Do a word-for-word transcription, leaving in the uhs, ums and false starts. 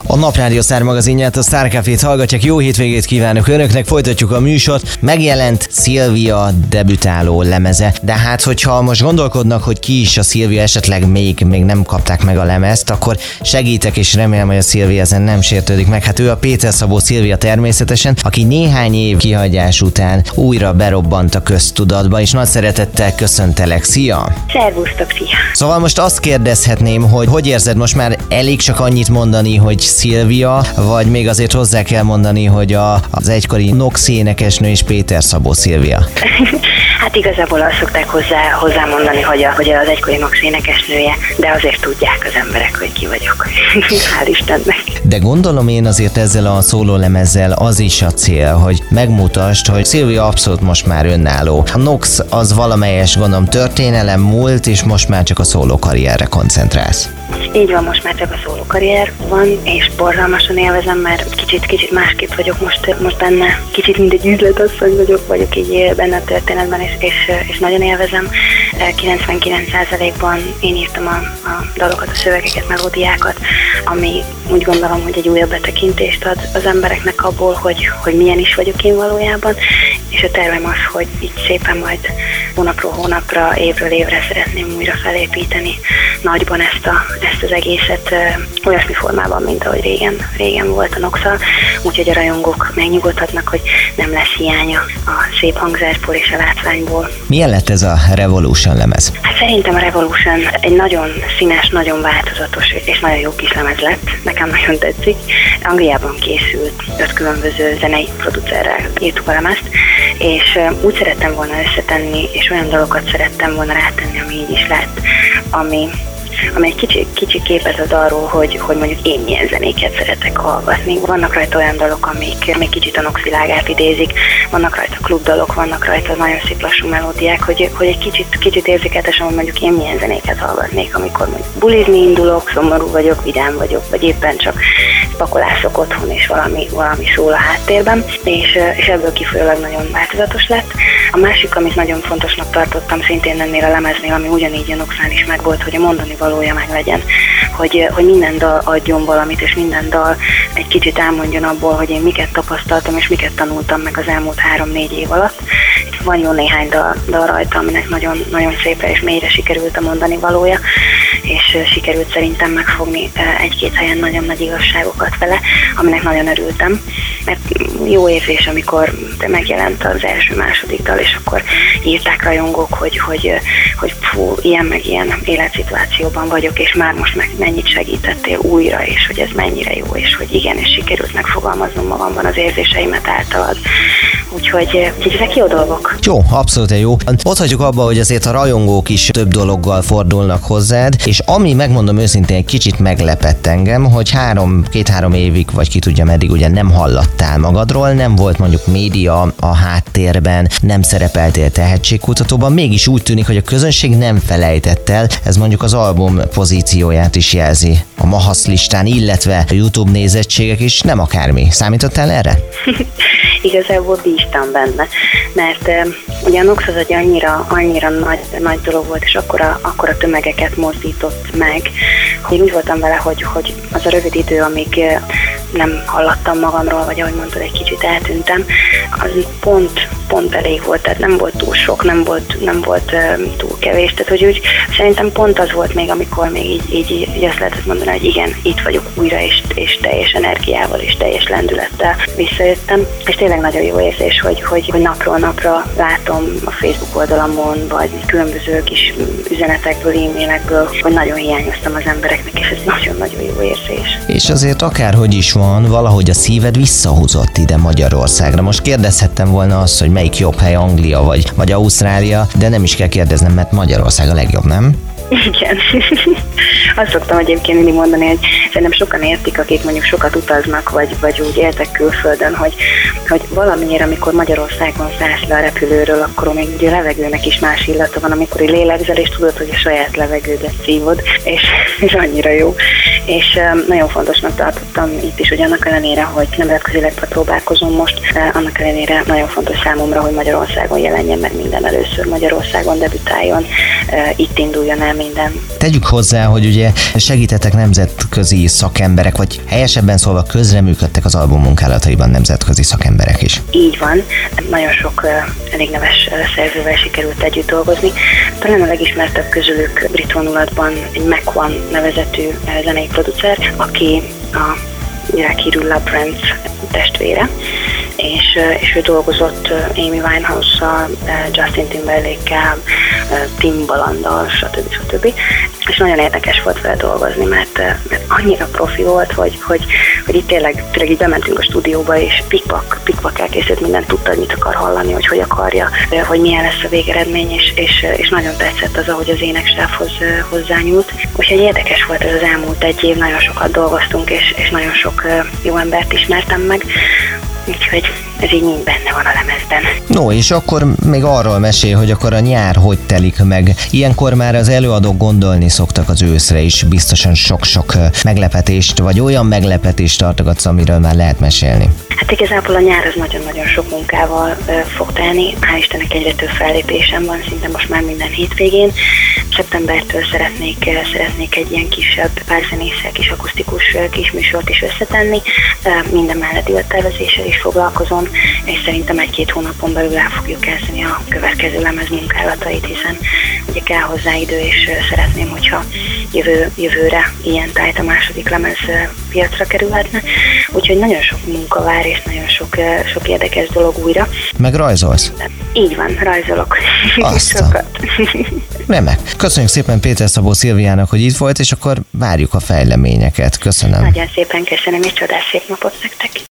A Naprádió Sztár magazinját, a Sztár Cafét hallgatják. Jó hétvégét kívánok önöknek, folytatjuk a műsort. Megjelent Szilvia debütáló lemeze, de hát hogyha most gondolkodnak, hogy ki is a Szilvia, esetleg még, még nem kapták meg a lemezt, akkor segítek, és remélem, hogy a Szilvia ezen nem sértődik meg. Hát ő a Péter Szabó Szilvia természetesen, aki néhány év kihagyás után újra berobbant a köztudatba, és nagy szeretettel köszöntelek. Szia! Szervusztok, szia! Szóval most azt kérdezhetném, hogy hogy érzed, most már elég csak annyit mondani, hogy Szilvia, vagy még azért hozzá kell mondani, hogy a, az egykori Nox énekesnő és Péter Szabó Szilvia? Hát igazából azt szokták hozzá, hozzá mondani, hogy, a, hogy az egykori Nox énekesnője, de azért tudják az emberek, hogy ki vagyok. Hál' Istennek. De gondolom én azért ezzel a szólólemezzel az is a cél, hogy megmutasd, hogy Szilvia abszolút most már önálló. A Nox az valamelyes, gondolom, történelem múlt, és most már csak a szóló karrierre koncentrálsz. Így van, most már csak a szóló karrier van, és borzalmasan élvezem, mert kicsit, kicsit másképp vagyok most, most benne. Kicsit mint egy üzletasszony vagyok, vagyok így benne a történetben, és, és, és nagyon élvezem. kilencvenkilenc százalékban én írtam a, a dalokat, a szövegeket, melódiákat, ami úgy gondolom, hogy egy újabb betekintést ad az embereknek abból, hogy, hogy milyen is vagyok én valójában, és a tervem az, hogy így szépen majd hónapról hónapra, évről évre szeretném újra felépíteni nagyban ezt, a, ezt az egészet ö, olyasmi formában, mint ahogy régen, régen volt a Nox-al, úgyhogy a rajongók megnyugodhatnak, hogy nem lesz hiánya a szép hangzásból és a látványból. Milyen lett ez a Revolution lemez? Hát szerintem a Revolution egy nagyon színes, nagyon változatos és nagyon jó kis lemez lett. Nekem nagyon tetszik. Angliában készült, öt különböző zenei producerrel írtuk a lemezt, és úgy szerettem volna összetenni, és olyan dalokat szerettem volna rátenni, ami így is lett, ami ami egy kicsi, kicsi képet ad arról, hogy, hogy mondjuk én milyen zenéket szeretek hallgatni. Vannak rajta olyan dalok, amik még kicsit a Nox világát idézik, vannak rajta klubdalok, vannak rajta nagyon szép lassú melódiák, hogy, hogy egy kicsit, kicsit érzékeltesen, hogy mondjuk én milyen zenéket hallgatnék, amikor mondjuk bulizni indulok, szomorú vagyok, vidám vagyok, vagy éppen csak pakolászok otthon, és valami, valami szól a háttérben, és, és ebből kifolyólag nagyon változatos lett. A másik, amit nagyon fontosnak tartottam szintén ennél a lemeznél, ami ugyanígy a Noxnál is megvolt, hogy a mondani valója meg legyen, hogy, hogy minden dal adjon valamit, és minden dal egy kicsit elmondjon abból, hogy én miket tapasztaltam, és miket tanultam meg az elmúlt három-négy év alatt. Van jó néhány dal, dal rajta, aminek nagyon, nagyon szépre és mélyre sikerült a mondani valója, és sikerült szerintem megfogni egy-két helyen nagyon nagy igazságokat vele, aminek nagyon örültem, mert jó érzés, amikor megjelent az első-második dal, és akkor írták rajongók, hogy, hogy, hogy fú, ilyen meg ilyen életszituációban vagyok, és már most meg mennyit segítettél újra, és hogy ez mennyire jó, és hogy igen, és sikerült megfogalmaznom magamban az érzéseimet általad. Úgyhogy ezek jó dolgok. Jó, abszolút jó. Ott hagyjuk abba, hogy azért a rajongók is több dologgal fordulnak hozzád, és ami, megmondom őszintén, egy kicsit meglepett engem, hogy három, két-három évig, vagy ki tudja meddig, ugye nem hallattál magadról, nem volt mondjuk média a háttérben, nem szerepeltél tehetségkutatóban, mégis úgy tűnik, hogy a közönség nem felejtett el, ez mondjuk az album pozícióját is jelzi a Mahasz listán, illetve a YouTube nézettségek is, nem akármi. Számítottál erre? Igazából bíztam benne, mert uh, ugye a Nox az egy annyira, annyira nagy, nagy dolog volt, és akkora, akkora tömegeket mozdított meg, hogy úgy voltam vele, hogy, hogy az a rövid idő, amíg uh, nem hallattam magamról, vagy ahogy mondtad, egy kicsit eltűntem, az pont, pont elég volt, tehát nem volt túl sok, nem volt, nem volt uh, túl kevés, tehát hogy úgy szerintem pont az volt még, amikor még így, így, így azt lehetett mondani, hogy igen, itt vagyok újra, és, és teljes energiával, és teljes lendülettel visszajöttem, és tényleg nagyon jó érzés, hogy, hogy, hogy napról napra látom a Facebook oldalamon, vagy különböző kis üzenetekből, e-mailekből, hogy nagyon hiányoztam az embereknek, és ez nagyon-nagyon jó érzés. És azért akárhogy is van, valahogy a szíved visszahúzott ide Magyarországra. Most kérdezhettem volna azt, hogy melyik jobb hely, Anglia vagy, vagy Ausztrália, de nem is kell kérdeznem, mert Magyarország a legjobb, nem? Igen. Azt szoktam egyébként mindig mondani, hogy szerintem sokan értik, akik mondjuk sokat utaznak, vagy, vagy úgy éltek külföldön, hogy, hogy valamiért, amikor Magyarországon szállsz le a repülőről, akkor még ugye a levegőnek is más illata van, amikor lélegzel, és tudod, hogy a saját levegődet szívod, és ez annyira jó. És um, nagyon fontosnak tartottam itt is, hogy annak ellenére, hogy nemzetközileg próbálkozom most, uh, annak ellenére nagyon fontos számomra, hogy Magyarországon jelenjen meg minden először, Magyarországon debütáljon, uh, itt induljon el minden. Tegyük hozzá, hogy ugye segítettek nemzetközi nemzetközi szakemberek, vagy helyesebben szólva közreműködtek az album munkálataiban nemzetközi szakemberek is. Így van, nagyon sok uh, elég neves uh, szerzővel sikerült együtt dolgozni. Talán a legismertebb közülük brit vonulatban egy Mac One nevezetű uh, zenei producer, aki a világhírű Labyrinth testvére, és, és ő dolgozott Amy Winehouse-szal, Justin Timberlake-kel, Timbalanddal, stb. stb. És nagyon érdekes volt vele dolgozni, mert, mert annyira profi volt, hogy, hogy, hogy itt tényleg, tényleg így bementünk a stúdióba, és pikpak, pikpak elkészült, mindent tudta, hogy mit akar hallani, hogy hogy akarja, hogy milyen lesz a végeredmény, és, és, és nagyon tetszett az, ahogy az éneksávhoz hozzányúlt. Úgyhogy érdekes volt ez az elmúlt egy év, nagyon sokat dolgoztunk, és, és nagyon sok jó embert ismertem meg, úgyhogy ez így mind benne van a lemezben. No, és akkor még arról mesél, hogy akkor a nyár hogy telik meg. Ilyenkor már az előadók gondolni szoktak az őszre is, biztosan sok-sok meglepetést, vagy olyan meglepetést tartogatsz, amiről már lehet mesélni. Hát igazából a nyár az nagyon-nagyon sok munkával ö, fog telni. Hál' Istennek egyre több fellépésem van, szinte most már minden hétvégén. Szeptembertől szeretnék, szeretnék egy ilyen kisebb párzenésszel, kis akusztikus kis műsort is összetenni. Minden mellett élettervezéssel is foglalkozom, és szerintem egy-két hónapon belül el fogjuk kezdeni a következő lemez munkálatait, hiszen ugye kell hozzá idő, és szeretném, hogyha jövő, jövőre ilyen tájt a második lemez piacra kerülhetne. Úgyhogy nagyon sok munka vár, és nagyon sok, sok érdekes dolog újra. Meg rajzolsz? Így van, rajzolok. Aztán. Remek. Köszönjük szépen Péter Szabó Szilviának, hogy itt volt, és akkor várjuk a fejleményeket. Köszönöm. Nagyon szépen köszönöm, és csodás szép napot nektek.